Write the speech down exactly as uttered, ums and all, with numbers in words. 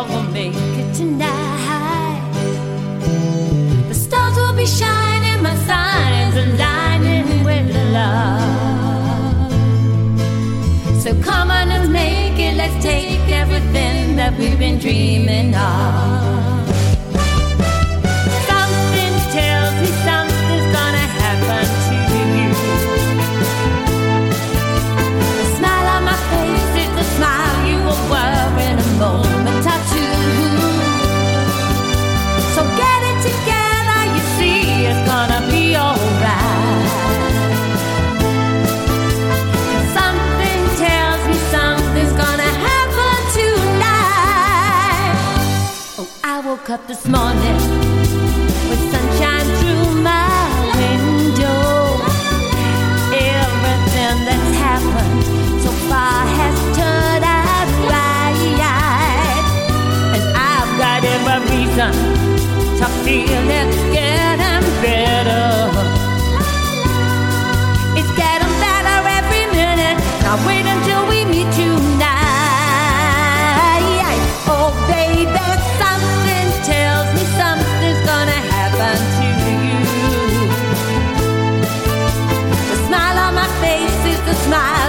all will make it tonight. The stars will be shining, my signs aligning with love. So come on, let's make it, let's take everything that we've been dreaming of. Something tells me something's gonna happen to you. The smile on my face is the smile you will wear in a moment or two. So get it together, you see it's gonna be alright. Something tells me something's gonna happen tonight. Oh, I woke up this morning with sunshine through my window. Everything that's happened so far has turned out right, and I've got every reason to feel it's getting better. It's getting better every minute. Now wait until we meet tonight. Oh baby, something tells me something's gonna happen to you. The smile on my face is the smile